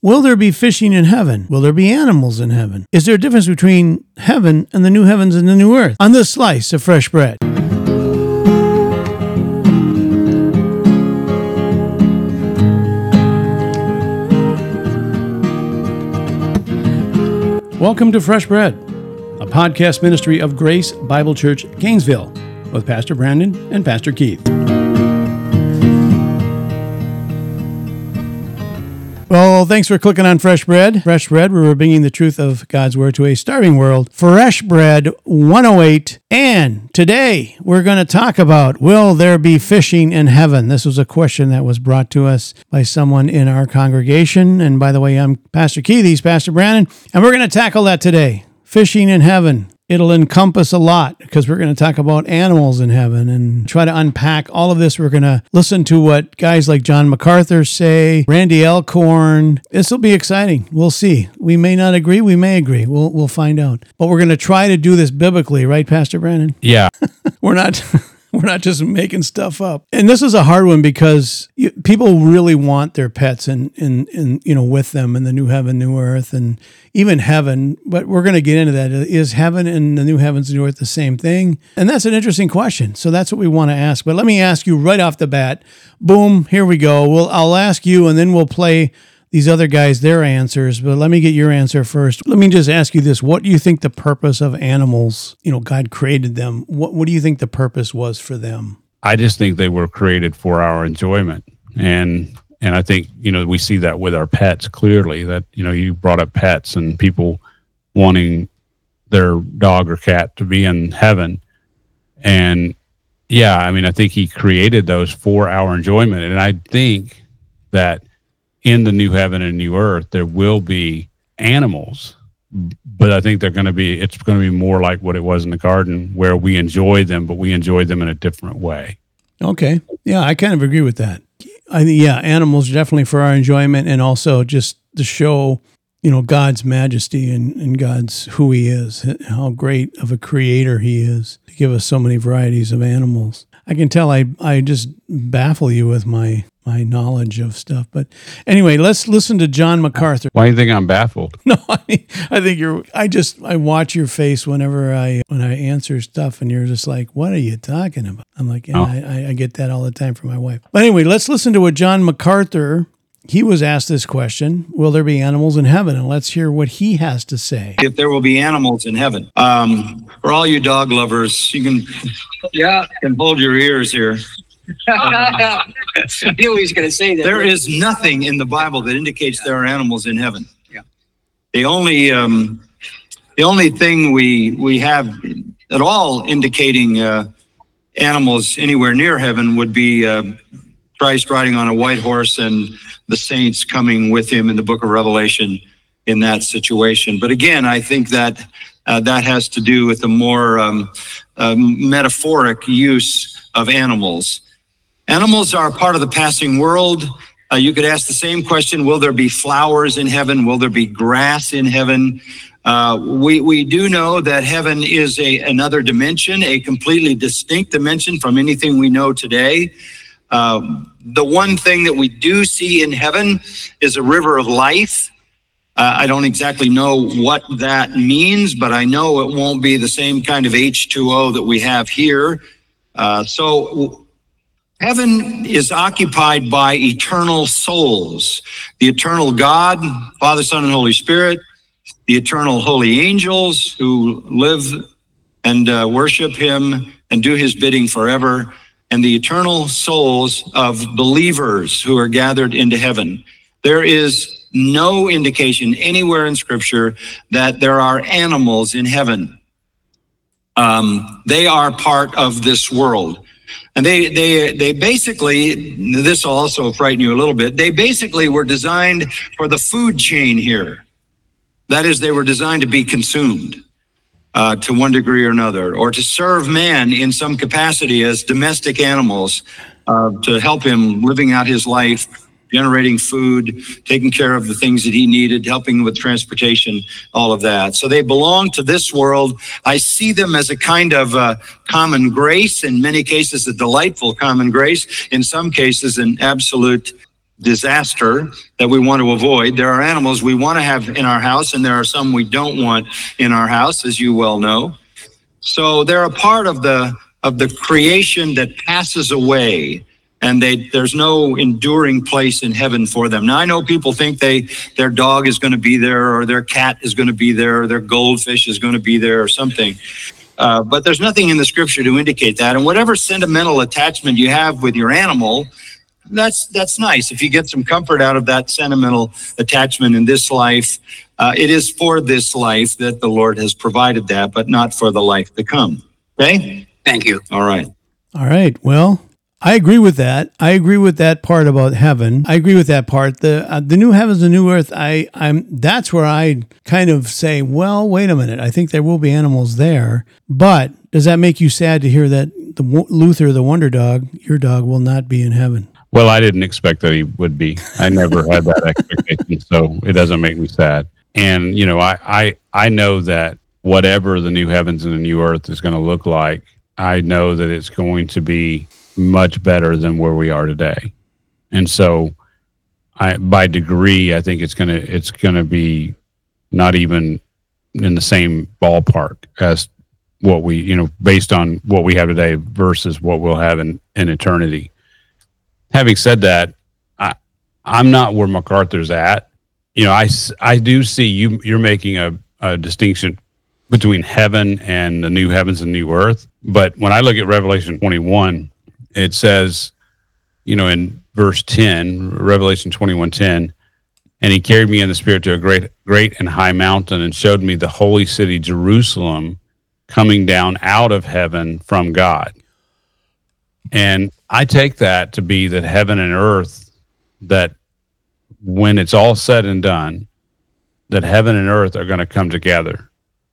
Will there be fishing in heaven? Will there be animals in heaven? Is there a difference between heaven and the new heavens and the new earth? On this slice of fresh bread. Welcome to Fresh Bread, a podcast ministry of Grace Bible Church, Gainesville, with Pastor Brandon and Pastor Keith. Well, thanks for clicking on Fresh Bread. Fresh Bread, where we're bringing the truth of God's Word to a starving world. Fresh Bread 108. And today we're going to talk about, will there be fishing in heaven? This was a question that was brought to us by someone in our congregation. And by the way, I'm Pastor Keith, he's Pastor Brandon. And we're going to tackle that today. Fishing in heaven. It'll encompass a lot because we're going to talk about animals in heaven and try to unpack all of this. We're going to listen to what guys like John MacArthur say, Randy Alcorn. This will be exciting. We'll see. We may not agree. We may agree. We'll find out. But we're going to try to do this biblically, right, Pastor Brandon? Yeah. We're not just making stuff up. And this is a hard one because people really want their pets in with them in the new heaven, new earth, and even heaven. But we're going to get into that. Is heaven and the new heavens and new earth the same thing? And that's an interesting question. So that's what we want to ask. But let me ask you right off the bat. Boom, here we go. I'll ask you, and then we'll play these other guys, their answers, but let me get your answer first. Let me just ask you this. What do you think the purpose of animals, God created them. What do you think the purpose was for them? I just think they were created for our enjoyment. And I think, we see that with our pets clearly, that, you brought up pets and people wanting their dog or cat to be in heaven. And yeah, I think he created those for our enjoyment. And I think that in the new heaven and new earth, there will be animals, but I think it's going to be more like what it was in the garden, where we enjoy them, but we enjoy them in a different way. Okay. Yeah, I kind of agree with that. I think, animals definitely for our enjoyment, and also just to show, God's majesty and God's who he is, how great of a creator he is to give us so many varieties of animals. I can tell I just baffle you with my knowledge of stuff. But anyway, let's listen to John MacArthur. Why do you think I'm baffled? No, I think I watch your face whenever I answer stuff, and you're just like, what are you talking about? I'm like, I get that all the time from my wife. But anyway, let's listen to what John MacArthur, he was asked this question, will there be animals in heaven? And let's hear what he has to say. If there will be animals in heaven. For all you dog lovers, you can hold your ears here. I knew he was going to say that. There is nothing in the Bible that indicates there are animals in heaven. Yeah. The only thing we have at all indicating animals anywhere near heaven would be Christ riding on a white horse and the saints coming with him in the book of Revelation in that situation. But again, I think that that has to do with the more metaphoric use of animals. Animals are part of the passing world. You could ask the same question, will there be flowers in heaven? Will there be grass in heaven? We do know that heaven is another dimension, a completely distinct dimension from anything we know today. The one thing that we do see in heaven is a river of life. I don't exactly know what that means, but I know it won't be the same kind of H2O that we have here. So heaven is occupied by eternal souls, the eternal God, Father, Son, and Holy Spirit, the eternal holy angels who live and worship him and do his bidding forever, and the eternal souls of believers who are gathered into heaven. There is no indication anywhere in Scripture that there are animals in heaven. They are part of this world. And they basically, this will also frighten you a little bit, they basically were designed for the food chain here. That is, they were designed to be consumed to one degree or another, or to serve man in some capacity as domestic animals to help him living out his life, generating food, taking care of the things that he needed, helping with transportation, all of that. So they belong to this world. I see them as a kind of common grace, in many cases a delightful common grace, in some cases an absolute disaster that we want to avoid. There are animals we want to have in our house, and there are some we don't want in our house, as you well know. So they're a part of the creation that passes away, and there's no enduring place in heaven for them. Now, I know people think their dog is going to be there, or their cat is going to be there, or their goldfish is going to be there, or something. But there's nothing in the scripture to indicate that. And whatever sentimental attachment you have with your animal, that's nice. If you get some comfort out of that sentimental attachment in this life, it is for this life that the Lord has provided that, but not for the life to come. Okay? Thank you. All right. All right. Well, I agree with that. I agree with that part about heaven. I agree with that part. The new heavens and new earth. That's where I kind of say, well, wait a minute. I think there will be animals there. But does that make you sad to hear that Luther, the wonder dog, your dog, will not be in heaven? Well, I didn't expect that he would be. I never had that expectation, so it doesn't make me sad. And, you know, I know that whatever the new heavens and the new earth is going to look like, I know that it's going to be much better than where we are today. And so by degree, I think it's going to be not even in the same ballpark as what we, you know, based on what we have today versus what we'll have in eternity. Having said that, I'm not where MacArthur's at. You know, I do see you're making a distinction between heaven and the new heavens and new earth. But when I look at Revelation 21, it says, you know, in verse 10, Revelation 21:10, and he carried me in the spirit to a great and high mountain and showed me the holy city, Jerusalem, coming down out of heaven from God. And I take that to be that heaven and earth, that when it's all said and done, that heaven and earth are going to come together.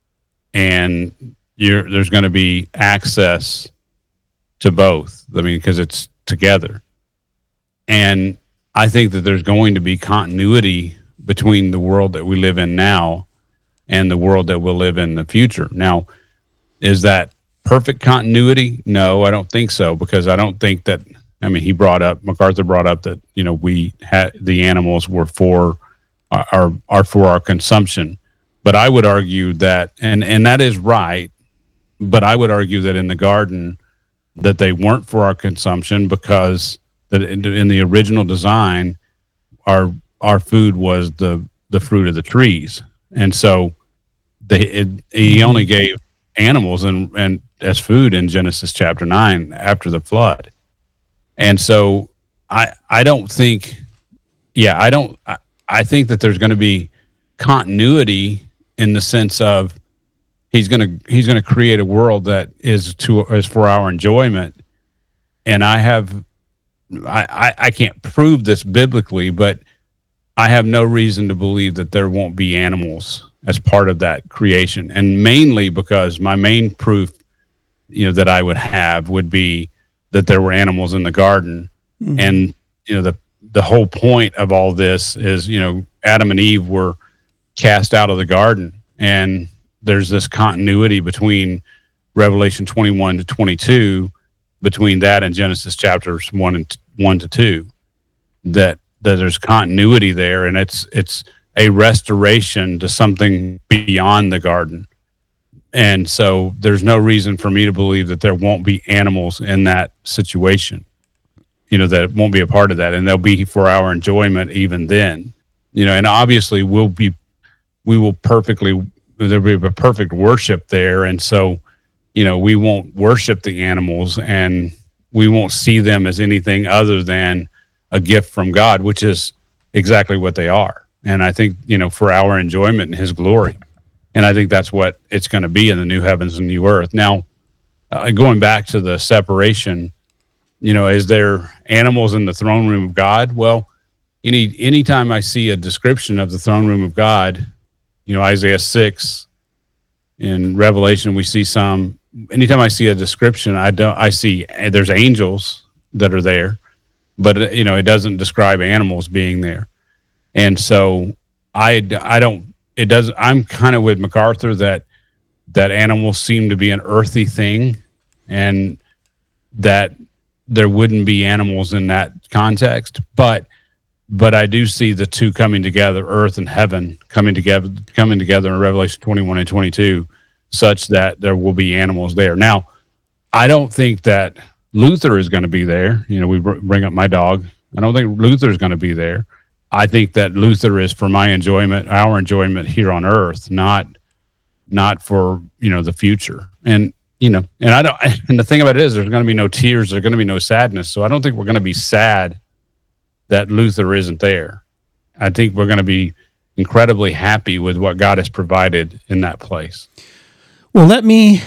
And there's going to be access to both. I mean, because it's together. And I think that there's going to be continuity between the world that we live in now and the world that we'll live in the future. Now, is that perfect continuity? No, I don't think so, because I don't think that, I mean, MacArthur brought up that, you know, we had the animals were for our consumption. But I would argue that, and that is right, but I would argue that in the garden that they weren't for our consumption, because that in the original design, our food was the fruit of the trees. And so he only gave animals and as food in Genesis chapter 9 after the flood. And so I don't think, I think that there's going to be continuity in the sense of he's going to create a world that is for our enjoyment. And I can't prove this biblically, but I have no reason to believe that there won't be animals as part of that creation. And mainly because my main proof, you know, that I would have would be that there were animals in the garden. Mm-hmm. And, you know, the whole point of all this is, you know, Adam and Eve were cast out of the garden, and there's this continuity between Revelation 21 to 22, between that and Genesis chapters 1 to 2, that there's continuity there, and it's a restoration to something beyond the garden. And so there's no reason for me to believe that there won't be animals in that situation, you know, that won't be a part of that, and they'll be for our enjoyment even then, you know. And obviously there'll be a perfect worship there. And so, you know, we won't worship the animals, and we won't see them as anything other than a gift from God, which is exactly what they are. And I think, you know, for our enjoyment and his glory. And I think that's what it's going to be in the new heavens and new earth. Now, going back to the separation, you know, is there animals in the throne room of God? Well, anytime I see a description of the throne room of God, you know, Isaiah 6, in Revelation, we see some. Anytime I see a description, I see there's angels that are there, but, you know, it doesn't describe animals being there. And so I'm kind of with MacArthur that animals seem to be an earthy thing, and that there wouldn't be animals in that context. But but I do see the two coming together, earth and heaven coming together in Revelation 21 and 22, such that there will be animals there. Now, I don't think that Luther is going to be there. You know, we bring up my dog. I don't think Luther is going to be there. I think that Luther is for my enjoyment, our enjoyment here on earth, not for, you know, the future. And, you know, and the thing about it is there's going to be no tears. There's going to be no sadness. So I don't think we're going to be sad that Luther isn't there. I think we're going to be incredibly happy with what God has provided in that place. Well, let me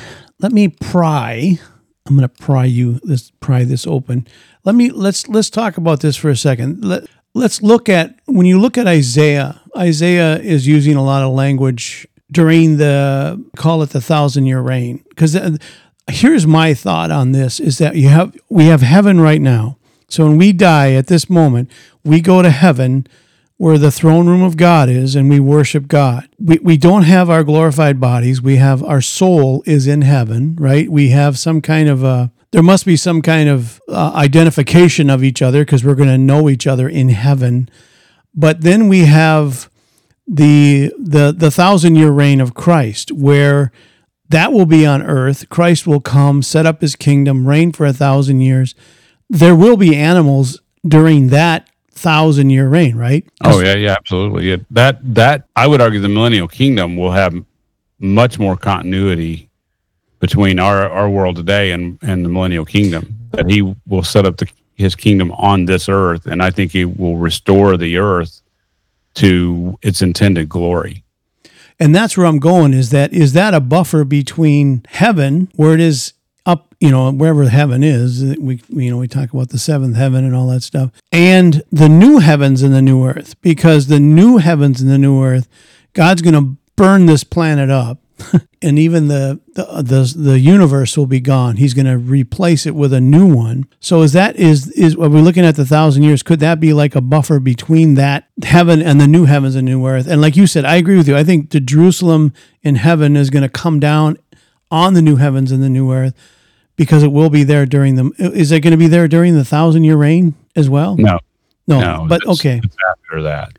pry. I'm going to pry this open. Let's talk about this for a second. Let's look at, when you look at Isaiah is using a lot of language during call it the 1,000-year reign. Because here's my thought on this, is that we have heaven right now. So when we die at this moment, we go to heaven where the throne room of God is, and we worship God. We don't have our glorified bodies. We have our soul is in heaven, right? We have some kind of there must be some kind of identification of each other, because we're going to know each other in heaven. But then we have the 1,000-year reign of Christ, where that will be on earth. Christ will come, set up his kingdom, reign for 1,000 years. There will be animals during that 1,000-year reign, right? Oh yeah, absolutely. Yeah, that I would argue the millennial kingdom will have much more continuity between our world today and the millennial kingdom. That he will set up his kingdom on this earth, and I think he will restore the earth to its intended glory. And that's where I'm going. Is that a buffer between heaven, where it is up, you know, wherever heaven is? We talk about the seventh heaven and all that stuff, and the new heavens and the new earth. Because the new heavens and the new earth, God's going to burn this planet up, and even the universe will be gone. He's going to replace it with a new one. So is are we looking at the 1,000 years? Could that be like a buffer between that heaven and the new heavens and new earth? And like you said, I agree with you. I think the Jerusalem in heaven is going to come down on the new heavens and the new earth, because it will be there during them. Is it going to be there during the 1,000-year reign as well? No. But okay. It's after that.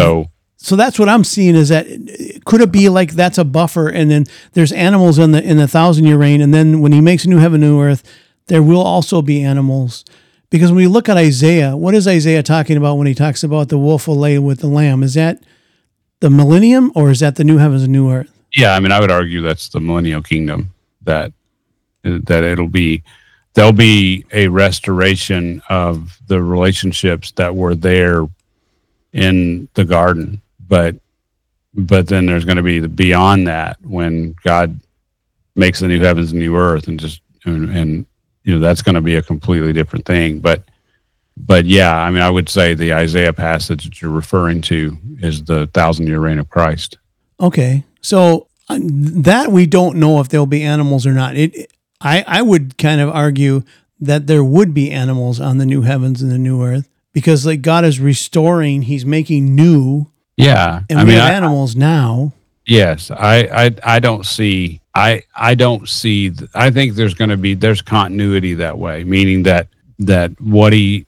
So that's what I'm seeing, is that could it be like that's a buffer, and then there's animals in the 1,000-year reign, and then when he makes a new heaven, new earth, there will also be animals. Because when we look at Isaiah, what is Isaiah talking about when he talks about the wolf will lay with the lamb? Is that the millennium, or is that the new heavens and new earth? Yeah, I mean, I would argue that's the millennial kingdom, that there'll be a restoration of the relationships that were there in the garden, but then there's going to be beyond that, when God makes the new heavens and new earth, and you know, that's going to be a completely different thing. But yeah, I mean, I would say the Isaiah passage that you're referring to is the 1,000-year reign of Christ. Okay, so that we don't know if there'll be animals or not. I would kind of argue that there would be animals on the new heavens and the new earth, because like God is restoring, he's making new. Yeah. And we have animals now. Yes. I don't see, I think there's continuity that way, meaning that what he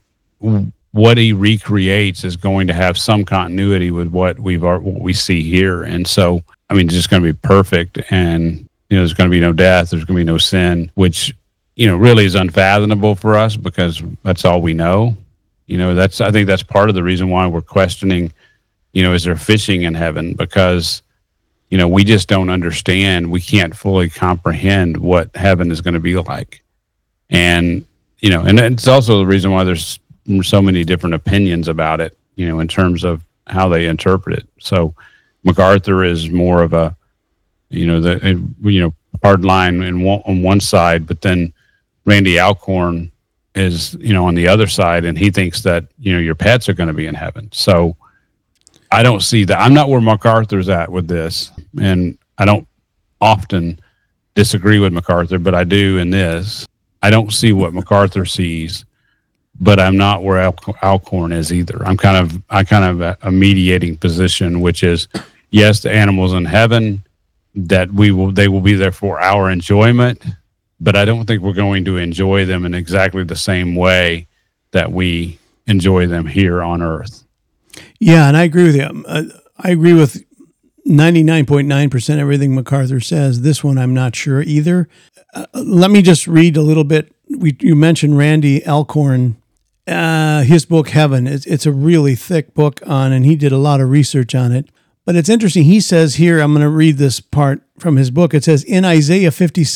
recreates is going to have some continuity with what we see here. And so, I mean, it's just going to be perfect, and, you know, there's going to be no death, there's going to be no sin, which, you know, really is unfathomable for us, because that's all we know. You know, I think that's part of the reason why we're questioning, you know, is there fishing in heaven? Because, you know, we just don't understand. We can't fully comprehend what heaven is going to be like. And, you know, and it's also the reason why there's so many different opinions about it, you know, in terms of how they interpret it. So MacArthur is more of a, you know, hard line on one side, but then Randy Alcorn is, you know, on the other side, and he thinks that, you know, your pets are going to be in heaven. So I don't see that. I'm not where MacArthur's at with this, and I don't often disagree with MacArthur, but I do in this. I don't see what MacArthur sees, but I'm not where Alcorn is either. I kind of a mediating position, which is, yes, the animals in heaven, that they will be there for our enjoyment, but I don't think we're going to enjoy them in exactly the same way that we enjoy them here on earth. Yeah, and I agree with you. I agree with 99.9% everything MacArthur says. This one, I'm not sure either. Let me just read a little bit. You mentioned Randy Alcorn, his book, Heaven. It's a really thick book and he did a lot of research on it. But it's interesting. He says here, I'm going to read this part from his book. It says, in Isaiah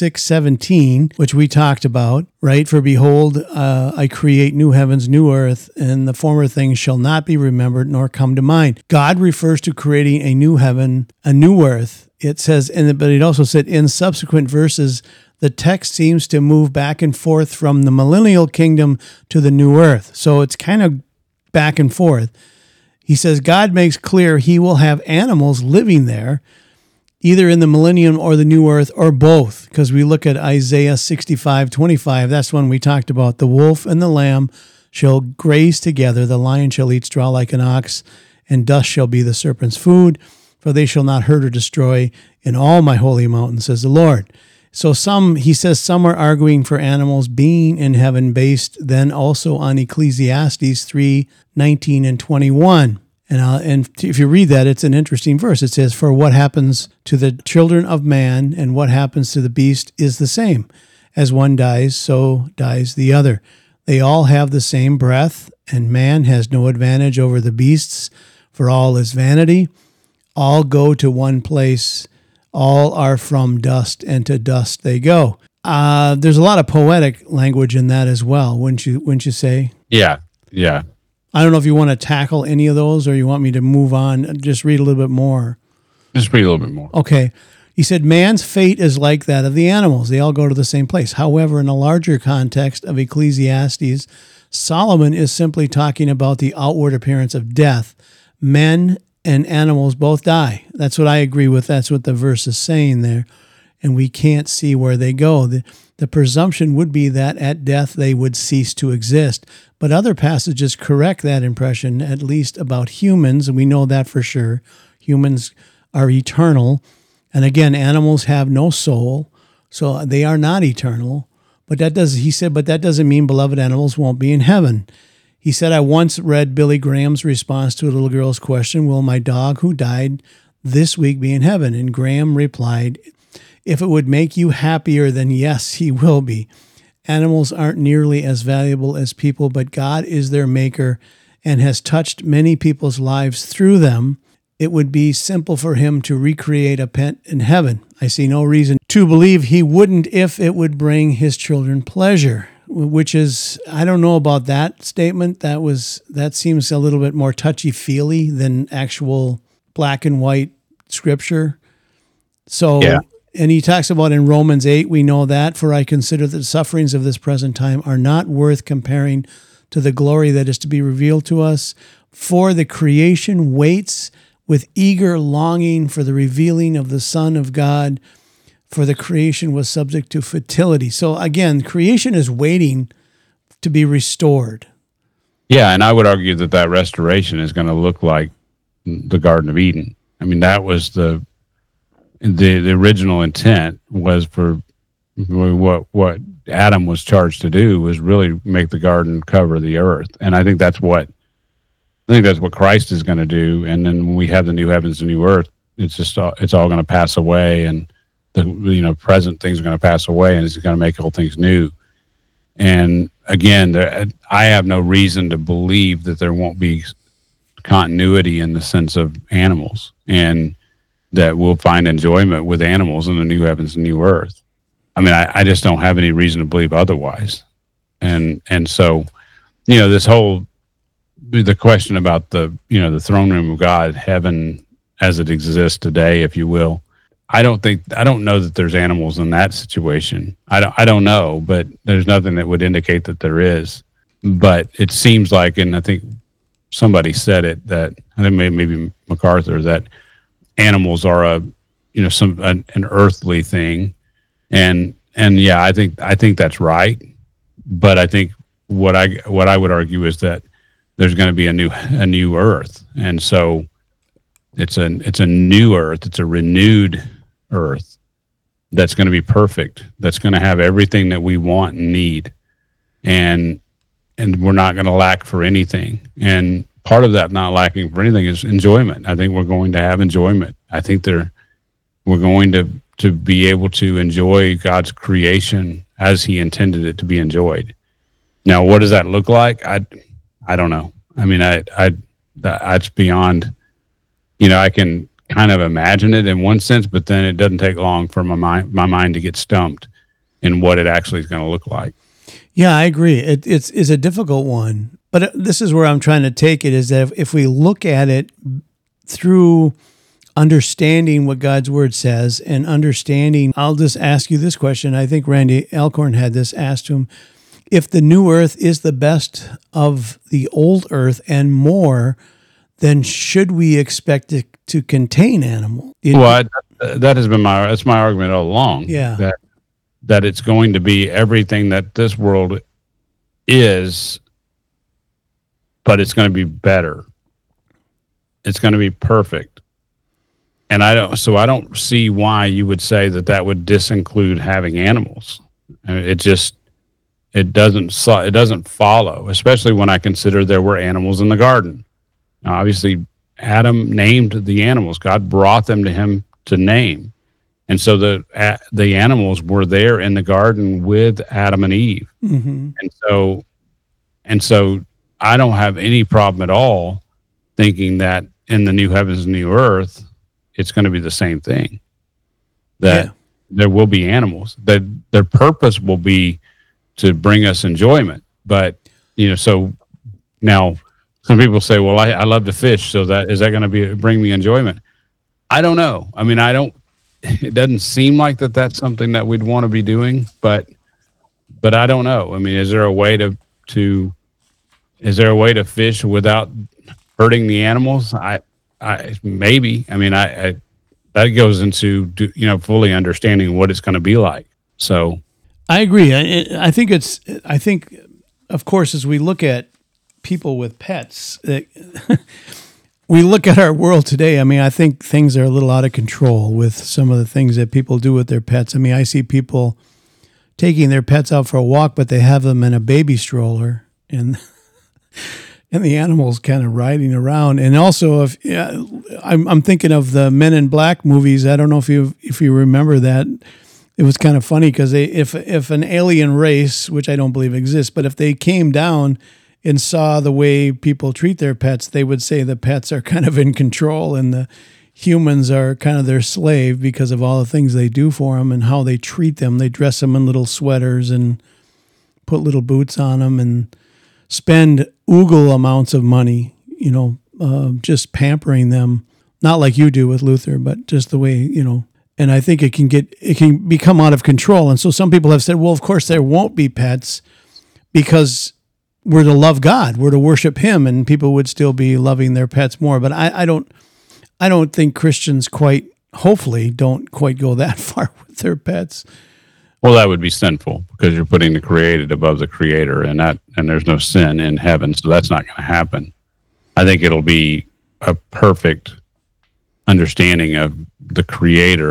56:17, which we talked about, right? For behold, I create new heavens, new earth, and the former things shall not be remembered nor come to mind. God refers to creating a new heaven, a new earth. It says, but it also said in subsequent verses, the text seems to move back and forth from the millennial kingdom to the new earth. So it's kind of back and forth. He says God makes clear he will have animals living there, either in the millennium or the new earth or both. Because we look at Isaiah 65:25, that's when we talked about the wolf and the lamb shall graze together, the lion shall eat straw like an ox, and dust shall be the serpent's food, for they shall not hurt or destroy in all my holy mountain, says the Lord. So he says some are arguing for animals being in heaven based then also on Ecclesiastes 3:19 and 21. And if you read that, it's an interesting verse. It says, for what happens to the children of man and what happens to the beast is the same. As one dies, so dies the other. They all have the same breath, and man has no advantage over the beasts, for all is vanity. All go to one place. All are from dust, and to dust they go. There's a lot of poetic language in that as well, wouldn't you say? Yeah. I don't know if you want to tackle any of those or you want me to move on and just read a little bit more. Just read a little bit more. Okay. He said, man's fate is like that of the animals. They all go to the same place. However, in a larger context of Ecclesiastes, Solomon is simply talking about the outward appearance of death. Men and animals both die. That's what I agree with. That's what the verse is saying there. And we can't see where they go. The presumption would be that at death they would cease to exist. But other passages correct that impression, at least about humans, and we know that for sure. Humans are eternal. And again, animals have no soul, so they are not eternal. But that doesn't mean beloved animals won't be in heaven. He said, I once read Billy Graham's response to a little girl's question, will my dog who died this week be in heaven? And Graham replied, if it would make you happier, then yes, he will be. Animals aren't nearly as valuable as people, but God is their maker and has touched many people's lives through them. It would be simple for him to recreate a pet in heaven. I see no reason to believe he wouldn't if it would bring his children pleasure, which is, I don't know about that statement. That seems a little bit more touchy-feely than actual black and white scripture. So, yeah. And he talks about in Romans 8, we know that, for I consider that the sufferings of this present time are not worth comparing to the glory that is to be revealed to us. For the creation waits with eager longing for the revealing of the Son of God, for the creation was subject to futility. So again, creation is waiting to be restored. Yeah, and I would argue that restoration is going to look like the Garden of Eden. I mean, that was the original intent was for what Adam was charged to do was really make the garden cover the earth. And I think that's what Christ is going to do. And then when we have the new heavens and new earth, it's all going to pass away, and the present things are going to pass away, and it's going to make all things new. And again, I have no reason to believe that there won't be continuity in the sense of animals, and that we'll find enjoyment with animals in the new heavens and new earth. I mean, I just don't have any reason to believe otherwise. And so, this whole, the question about the throne room of God, heaven as it exists today, if you will, I don't know that there's animals in that situation. I don't know, but there's nothing that would indicate that there is. But it seems like, and I think somebody said it, that I think maybe MacArthur, that animals are an earthly thing, and yeah, I think that's right. But I think what I would argue is that there's going to be a new earth, and so it's a new earth. It's a renewed earth that's going to be perfect. That's going to have everything that we want and need, and we're not going to lack for anything. And part of that not lacking for anything is enjoyment. I think we're going to have enjoyment. I think we're going to be able to enjoy God's creation as He intended it to be enjoyed. Now, what does that look like? I don't know. I mean, that's beyond, I can kind of imagine it in one sense, but then it doesn't take long for my mind to get stumped in what it actually is going to look like. Yeah, I agree. It's a difficult one, but this is where I'm trying to take it, is that if we look at it through understanding what God's word says and understanding, I'll just ask you this question. I think Randy Alcorn had this asked to him. If the new earth is the best of the old earth and more, then should we expect it to contain animals? Well, that has been that's my argument all along. Yeah. That it's going to be everything that this world is, but it's going to be better. It's going to be perfect. And I don't see why you would say that would disinclude having animals. I mean, it doesn't follow, especially when I consider there were animals in the garden. Now, obviously, Adam named the animals. God brought them to him to name. And so the animals were there in the garden with Adam and Eve. Mm-hmm. And so I don't have any problem at all thinking that in the new heavens and new earth, it's going to be the same thing. That there will be animals. That their purpose will be to bring us enjoyment. But, so now some people say, well, I love to fish, so is that going to bring me enjoyment? I don't know. I mean, it doesn't seem like that's something that we'd want to be doing, but I don't know. I mean, is there a way to fish without hurting the animals? Maybe. I mean, that goes into, fully understanding what it's going to be like. So I agree. I think of course, as we look at people with pets, we look at our world today. I mean, I think things are a little out of control with some of the things that people do with their pets. I mean, I see people taking their pets out for a walk, but they have them in a baby stroller, and the animals kind of riding around. And also, I'm thinking of the Men in Black movies. I don't know if you remember that. It was kind of funny because if an alien race, which I don't believe exists, but if they came down and saw the way people treat their pets, they would say the pets are kind of in control and the humans are kind of their slave because of all the things they do for them and how they treat them. They dress them in little sweaters and put little boots on them and spend oogle amounts of money, just pampering them. Not like you do with Luther, but just the way, and I think it can become out of control. And so some people have said, well, of course there won't be pets because we're to love God, we're to worship Him, and people would still be loving their pets more. But I don't think Christians hopefully don't quite go that far with their pets. Well, that would be sinful because you're putting the created above the creator, and there's no sin in heaven, so that's not going to happen. I think it'll be a perfect understanding of the creator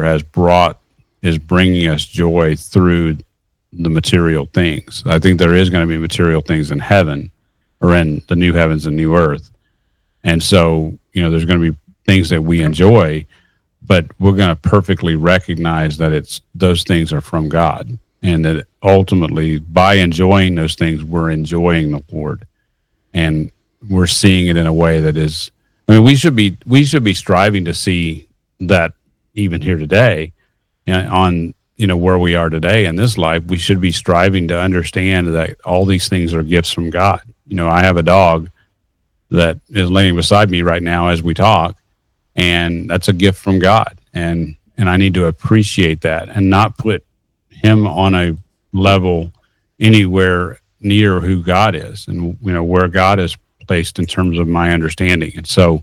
is bringing us joy through the material things. I think there is going to be material things in heaven or in the new heavens and new earth. And so, there's going to be things that we enjoy, but we're going to perfectly recognize that those things are from God, and that ultimately by enjoying those things, we're enjoying the Lord, and we're seeing it in a way that is, we should be striving to see that even here today on, where we are today in this life. We should be striving to understand that all these things are gifts from God. I have a dog that is laying beside me right now as we talk, and that's a gift from God. And I need to appreciate that and not put him on a level anywhere near who God is and, where God is placed in terms of my understanding. And so,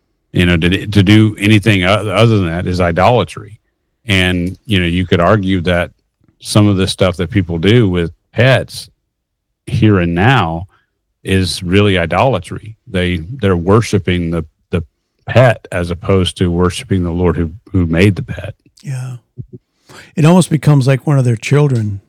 to do anything other than that is idolatry. And, you could argue that some of the stuff that people do with pets here and now is really idolatry. They're worshiping the pet as opposed to worshiping the Lord who made the pet. Yeah. It almost becomes like one of their children.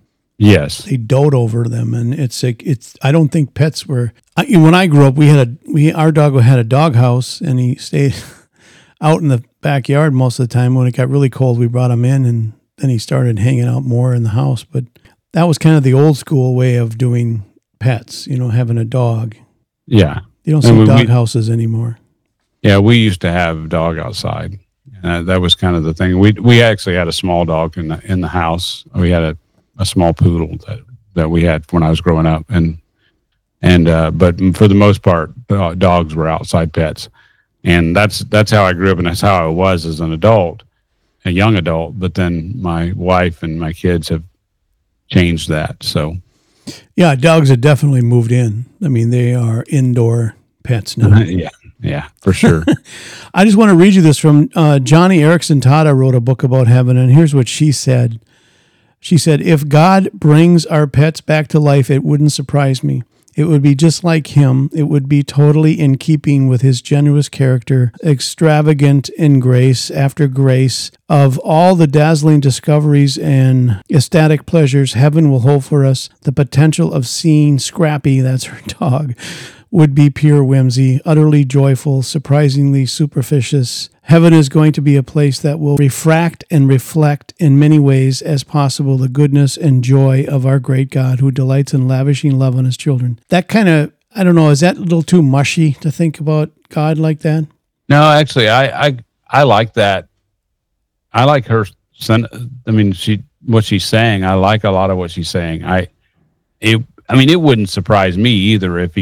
Yes. They dote over them, and it's like I don't think pets were. When I grew up, our dog had a dog house, and he stayed out in the backyard most of the time. When it got really cold, we brought him in, and then he started hanging out more in the house. But that was kind of the old school way of doing pets, having a dog. Yeah. You don't see dog houses anymore. Yeah, we used to have a dog outside. That was kind of the thing. We actually had a small dog in the house. We had a small poodle that we had when I was growing up, and but for the most part, dogs were outside pets, and that's how I grew up, and that's how I was as an adult, a young adult. But then my wife and my kids have changed that. So, yeah, dogs have definitely moved in. I mean, they are indoor pets now. Yeah, for sure. I just want to read you this from Johnny Erickson Tada wrote a book about heaven, and here's what she said. She said, if God brings our pets back to life, it wouldn't surprise me. It would be just like him. It would be totally in keeping with his generous character, extravagant in grace after grace. Of all the dazzling discoveries and ecstatic pleasures heaven will hold for us, the potential of seeing Scrappy, that's her dog, would be pure whimsy, utterly joyful, surprisingly superficious. Heaven is going to be a place that will refract and reflect in many ways as possible the goodness and joy of our great God who delights in lavishing love on his children. That kind of, I don't know, is that a little too mushy to think about God like that? No, actually, I like that. I like her. What she's saying. I like a lot of what she's saying. It wouldn't surprise me either if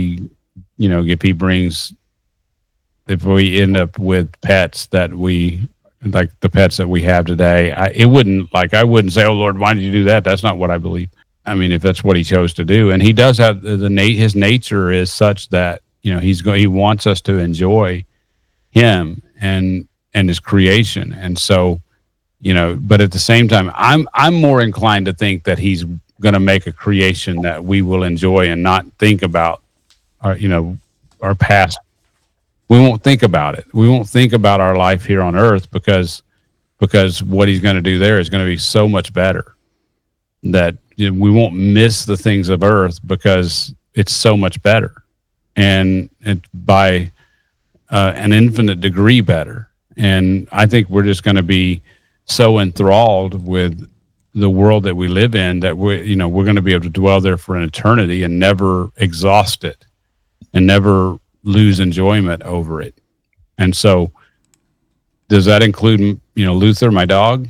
we end up with pets that we like, the pets that we have today. I wouldn't say, oh Lord, why did you do that? That's not what I believe. I mean, if that's what he chose to do, and he does have his nature is such that he wants us to enjoy him and his creation, and so But at the same time, I'm more inclined to think that he's going to make a creation that we will enjoy and not think about our past. We won't think about it. We won't think about our life here on earth because what he's going to do there is going to be so much better that we won't miss the things of earth because it's so much better and by an infinite degree better. And I think we're just going to be so enthralled with the world that we live in that we're going to be able to dwell there for an eternity and never exhaust it and never lose enjoyment over it. And so does that include, Luther, my dog?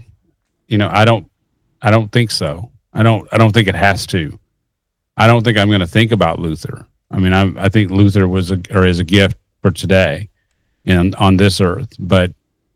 I don't think so. I don't think it has to. I don't think I'm going to think about Luther. I mean, I think Luther is a gift for today and on this earth, but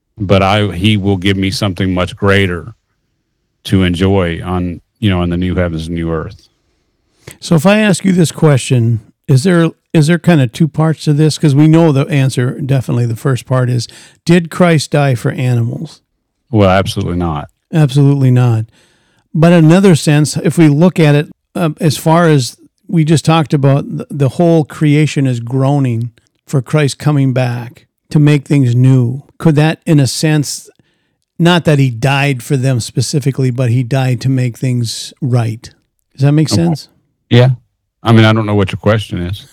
he will give me something much greater to enjoy on the new heavens and new earth. So if I ask you this question, is there kind of two parts to this? Because we know the answer, definitely the first part is, did Christ die for animals? Well, absolutely not. Absolutely not. But in another sense, if we look at it as far as we just talked about, the whole creation is groaning for Christ coming back to make things new. Could that, in a sense, not that he died for them specifically, but he died to make things right? Does that make sense? Yeah. I mean, I don't know what your question is.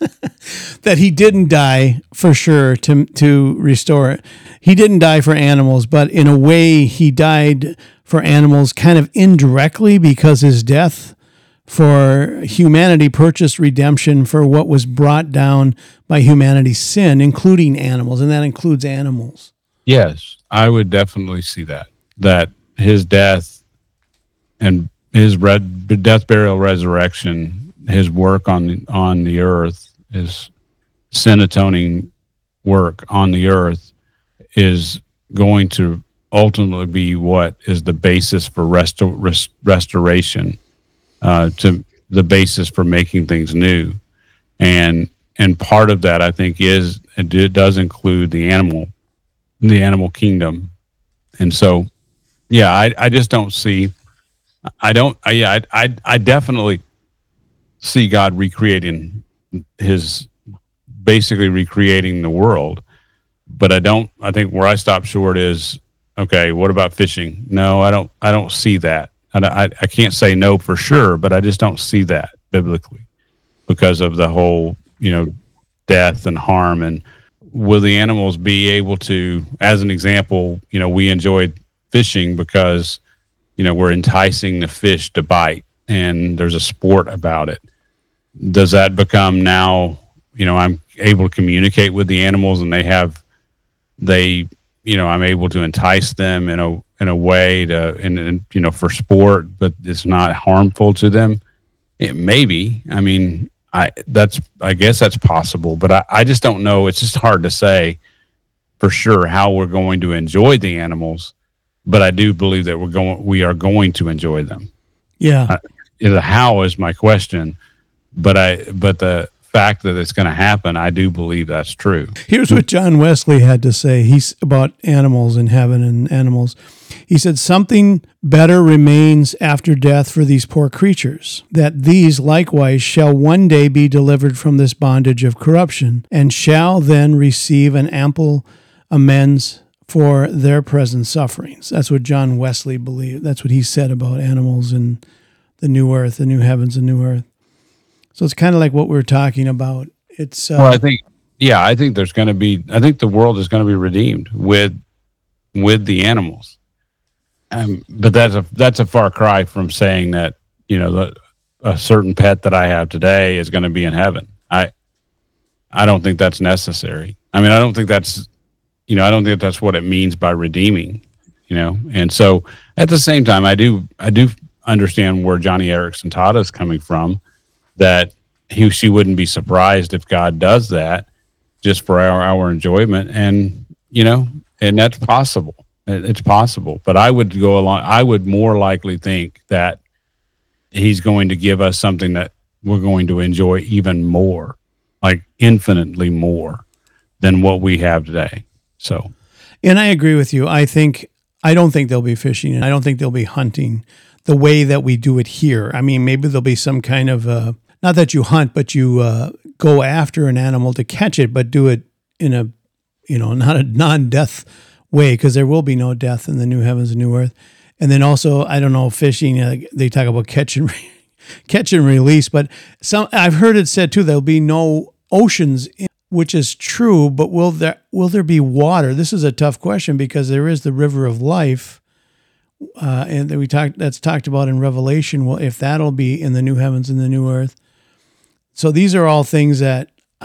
That he didn't die for sure to restore it. He didn't die for animals, but in a way he died for animals kind of indirectly because his death for humanity purchased redemption for what was brought down by humanity's sin, including animals, and that includes animals. Yes, I would definitely see that his death and his death, burial, resurrection, his work on the earth, his sin atoning work on the earth is going to ultimately be what is the basis for restoration, to the basis for making things new. And part of that, I think, it does include the animal kingdom. And so, yeah, I just don't see, I definitely see God recreating basically recreating the world. But I think where I stop short is, okay, what about fishing? No, I don't see that. I can't say no for sure, but I just don't see that biblically because of the whole, death and harm. And will the animals be able to, as an example, we enjoyed fishing because, we're enticing the fish to bite and there's a sport about it. Does that become now, I'm able to communicate with the animals and I'm able to entice them in a way for sport, but it's not harmful to them? It may be. I mean, I guess that's possible, but I just don't know. It's just hard to say for sure how we're going to enjoy the animals, but I do believe that we are going to enjoy them. Yeah. The how is my question, but the fact that it's going to happen, I do believe that's true. Here's what John Wesley had to say. He's about animals in heaven and animals. He said, something better remains after death for these poor creatures, that these likewise shall one day be delivered from this bondage of corruption, and shall then receive an ample amends for their present sufferings. That's what John Wesley believed. That's what he said about animals and the new earth, the new heavens and new earth. So it's kind of like what we're talking about. It's I think there's going to be. I think the world is going to be redeemed with the animals. But that's a far cry from saying that a certain pet that I have today is going to be in heaven. I don't think that's necessary. I mean, I don't think that's what it means by redeeming. And so at the same time, I do understand where Johnny Erickson Tada is coming from. That she wouldn't be surprised if God does that just for our enjoyment, and that's possible. It's possible, but I would more likely think that he's going to give us something that we're going to enjoy even more, like infinitely more than what we have today. So, and I agree with you. I don't think they'll be fishing, and I don't think they'll be hunting the way that we do it here. I mean, maybe there'll be some kind of not that you hunt, but you go after an animal to catch it, but do it in a, not a non-death way, because there will be no death in the new heavens and new earth. And then also, I don't know, fishing, they talk about catch and release, but I've heard it said too, there'll be no oceans, which is true, but will there be water? This is a tough question because there is the river of life, and that's talked about in Revelation. Well, if that'll be in the new heavens and the new earth. So these are all things that,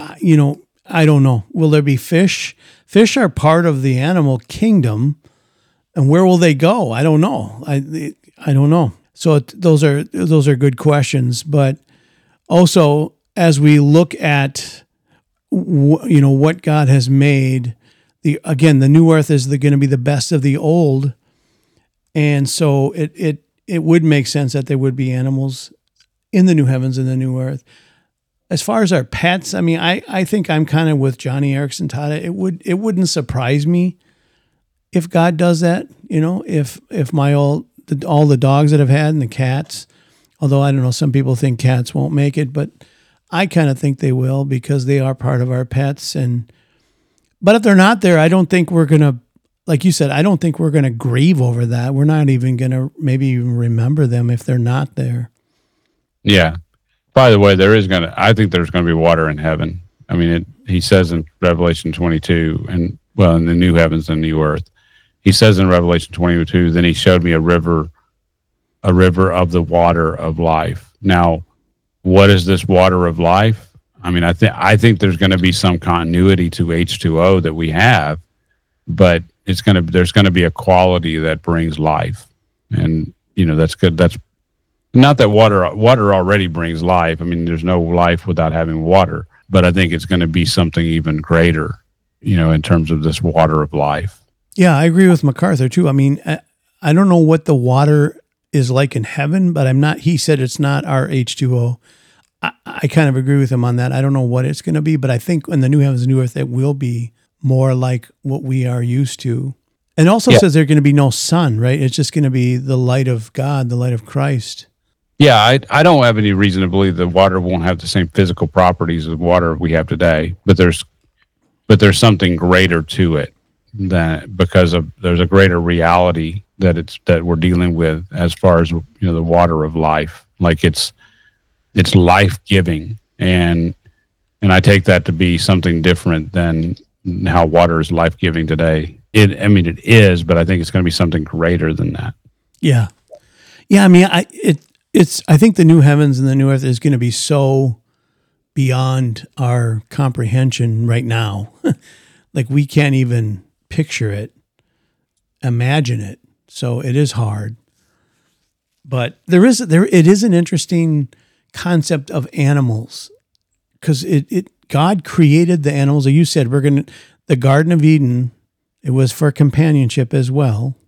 I don't know. Will there be fish? Fish are part of the animal kingdom, and where will they go? I don't know. I don't know. So those are good questions. But also, as we look at what God has made, the new earth is going to be the best of the old, and so it would make sense that there would be animals in the new heavens and the new earth. As far as our pets, I mean, I think I'm kind of with Johnny Erickson Tada. It wouldn't surprise me if God does that. If all the dogs that I've had and the cats, although I don't know, some people think cats won't make it, but I kind of think they will because they are part of our pets. But if they're not there, I don't think we're gonna, like you said, I don't think we're gonna grieve over that. We're not even gonna maybe even remember them if they're not there. Yeah. By the way, I think there's going to be water in heaven. I mean, he says in Revelation 22, in the new heavens and new earth, he says in Revelation 22, then he showed me a river of the water of life. Now, what is this water of life? I mean, I think there's going to be some continuity to H2O that we have, but there's going to be a quality that brings life. And, that's good. That's not that water already brings life. I mean, there's no life without having water, but I think it's going to be something even greater, in terms of this water of life. Yeah, I agree with MacArthur too. I mean, I don't know what the water is like in heaven, but he said it's not our H2O. I kind of agree with him on that. I don't know what it's going to be, but I think in the new heavens and new earth, it will be more like what we are used to. And also says there's going to be no sun, right? It's just going to be the light of God, the light of Christ. Yeah, I don't have any reason to believe that water won't have the same physical properties as water we have today, but there's something greater to it that because of there's a greater reality that we're dealing with as far as the water of life, like it's life giving, and I take that to be something different than how water is life giving today. It is, but I think it's going to be something greater than that. Yeah. I mean, I think the new heavens and the new earth is going to be so beyond our comprehension right now. Like we can't even picture it, imagine it. So it is hard. But it is an interesting concept of animals, because God created the animals. Like you said, the Garden of Eden, it was for companionship as well.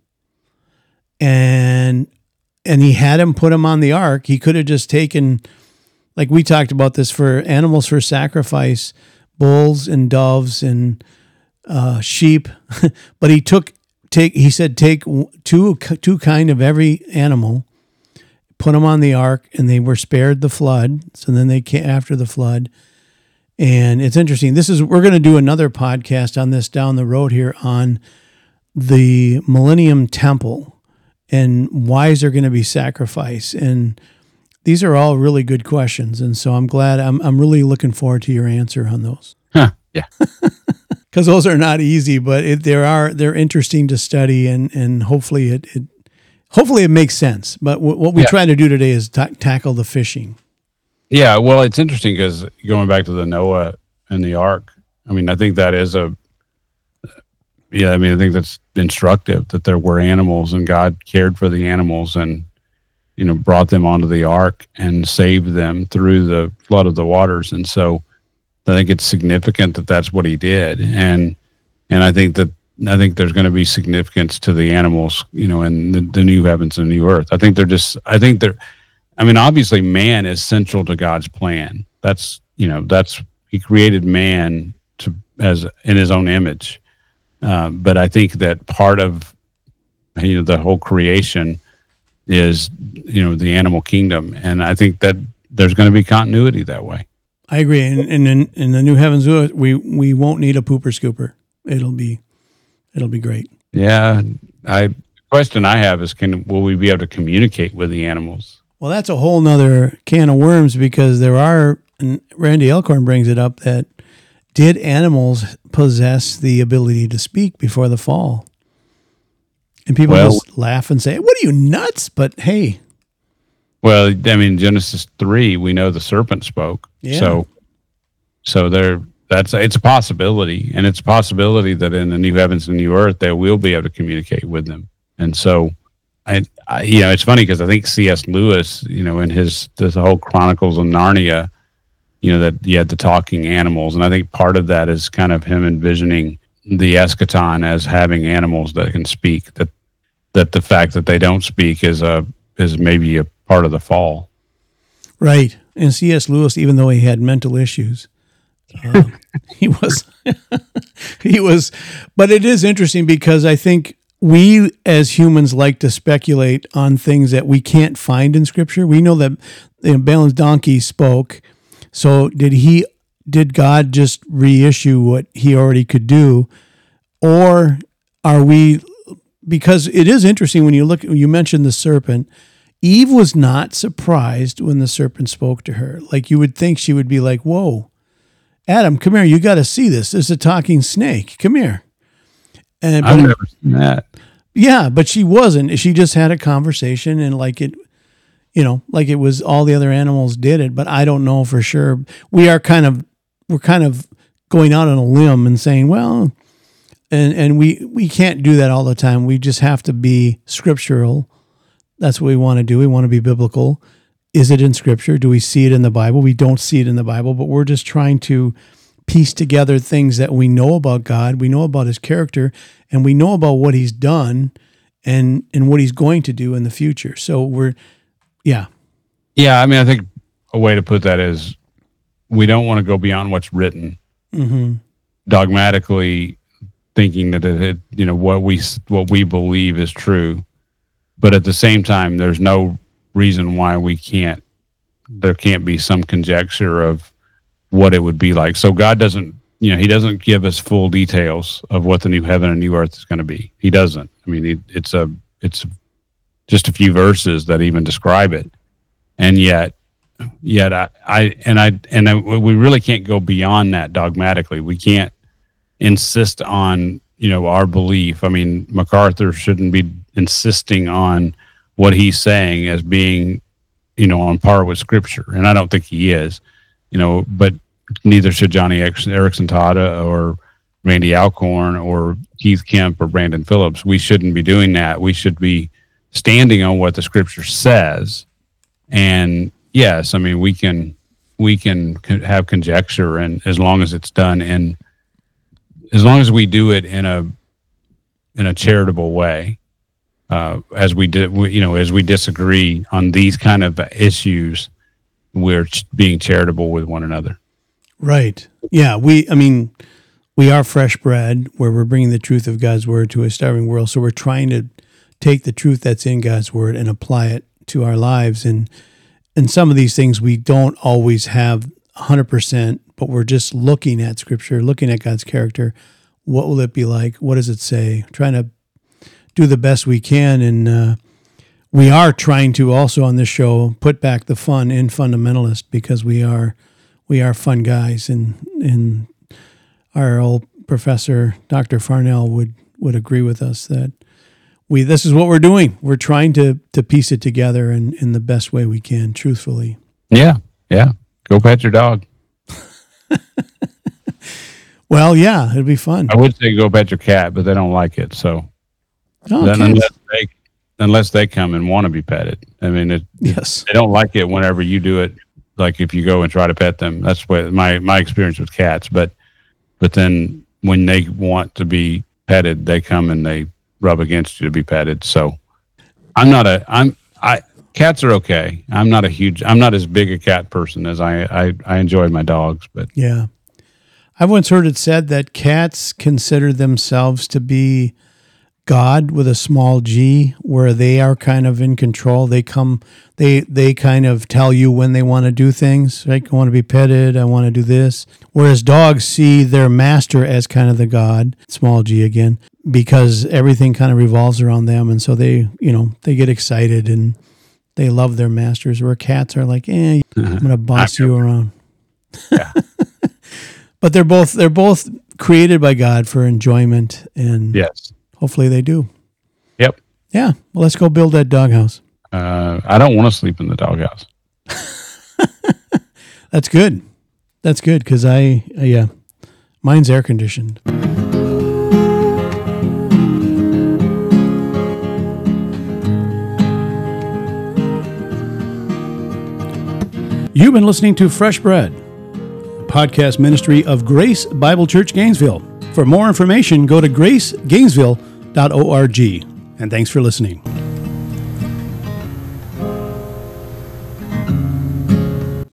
And he had him put them on the ark. He could have just taken, like we talked about this, for animals for sacrifice, bulls and doves and sheep. But he said, take two kind of every animal, put them on the ark, and they were spared the flood. So then they came after the flood. And it's interesting. We're going to do another podcast on this down the road here on the Millennium Temple and why is there going to be sacrifice? And these are all really good questions. And so I'm glad, I'm really looking forward to your answer on those. Huh, yeah. Because those are not easy, but they're interesting to study, and hopefully it makes sense. But what we try to do today is tackle the fishing. Yeah, well, it's interesting because going back to the Noah and the ark, I mean, I think that is I think that's instructive that there were animals and God cared for the animals and, brought them onto the ark and saved them through the flood of the waters. And so I think it's significant that that's what he did. And I think there's going to be significance to the animals, in the new heavens and new earth. Obviously man is central to God's plan. He created man in his own image. But I think that part of, the whole creation is, the animal kingdom. And I think that there's going to be continuity that way. I agree. And in the new heavens, we won't need a pooper scooper. It'll be great. Yeah. The question I have is, will we be able to communicate with the animals? Well, that's a whole nother can of worms, because and Randy Elkhorn brings it up, that did animals possess the ability to speak before the fall? And people just laugh and say, "What are you, nuts?" But hey. Well, Genesis 3, we know the serpent spoke. Yeah. So it's a possibility, and it's a possibility that in the new heavens and new earth, they will be able to communicate with them. And so, it's funny because I think C.S. Lewis, in this whole Chronicles of Narnia, that you had the talking animals, and I think part of that is kind of him envisioning the eschaton as having animals that can speak. That the fact that they don't speak is maybe a part of the fall. Right. And C.S. Lewis, even though he had mental issues, he was, but it is interesting because I think we as humans like to speculate on things that we can't find in Scripture. We know that Balaam's donkey spoke. So did God just reissue what he already could do? Or are we, because it is interesting when you mentioned the serpent, Eve was not surprised when the serpent spoke to her. Like, you would think she would be like, "Whoa, Adam, come here. You got to see this. This is a talking snake. Come here." And I've never seen that. Yeah, but she wasn't. She just had a conversation, and like it was all the other animals did it. But I don't know for sure. We're kind of going out on a limb and saying, well, and we can't do that all the time. We just have to be scriptural. That's what we want to do. We want to be biblical. Is it in Scripture? Do we see it in the Bible? We don't see it in the Bible, but we're just trying to piece together things that we know about God, we know about his character, and we know about what he's done and what he's going to do in the future. So Yeah, I think a way to put that is we don't want to go beyond what's written, dogmatically thinking that what we believe is true. But at the same time, there's no reason why there can't be some conjecture of what it would be like. So God doesn't he doesn't give us full details of what the new heaven and new earth is going to be. He doesn't. I mean, it's just a few verses that even describe it, and yet we really can't go beyond that dogmatically. We can't insist on our belief. I mean, MacArthur shouldn't be insisting on what he's saying as being on par with Scripture, and I don't think he is. But neither should Johnny Erickson Tada or Randy Alcorn or Keith Kemp or Brandon Phillips. We shouldn't be doing that. We should be standing on what the Scripture says. And yes, I mean, we can have conjecture, and as long as it's done as long as we do it in a charitable way, as we disagree on these kind of issues, we're being charitable with one another. Right. Yeah. We are Fresh Bread, where we're bringing the truth of God's word to a starving world. So we're trying to take the truth that's in God's word and apply it to our lives. And some of these things we don't always have 100%, but we're just looking at Scripture, looking at God's character. What will it be like? What does it say? Trying to do the best we can. And we are trying to also on this show put back the fun in Fundamentalist, because we are fun guys, and our old professor, Dr. Farnell, would agree with us that this is what we're doing. We're trying to piece it together in the best way we can, truthfully. Yeah. Go pet your dog. Well, yeah, it'll be fun. I would say go pet your cat, but they don't like it. So unless they come and want to be petted. I mean, yes, they don't like it whenever you do it. Like if you go and try to pet them, that's what my experience with cats. But then when they want to be petted, they come and they rub against you to be petted. So cats are okay. I'm not as big a cat person as I enjoy my dogs, but yeah. I've once heard it said that cats consider themselves to be God with a small g, where they are kind of in control. They kind of tell you when they want to do things. Like, I want to be petted, I want to do this. Whereas dogs see their master as kind of the God, small g again, because everything kind of revolves around them. And so they get excited and they love their masters, where cats are like, I'm going to boss you around. Yeah. But they're both created by God for enjoyment, and yes, hopefully they do. Yep. Yeah. Well, let's go build that doghouse. I don't want to sleep in the doghouse. That's good. That's good, because mine's air conditioned. You've been listening to Fresh Bread, podcast ministry of Grace Bible Church Gainesville. For more information, go to gracegainesville.org. And thanks for listening.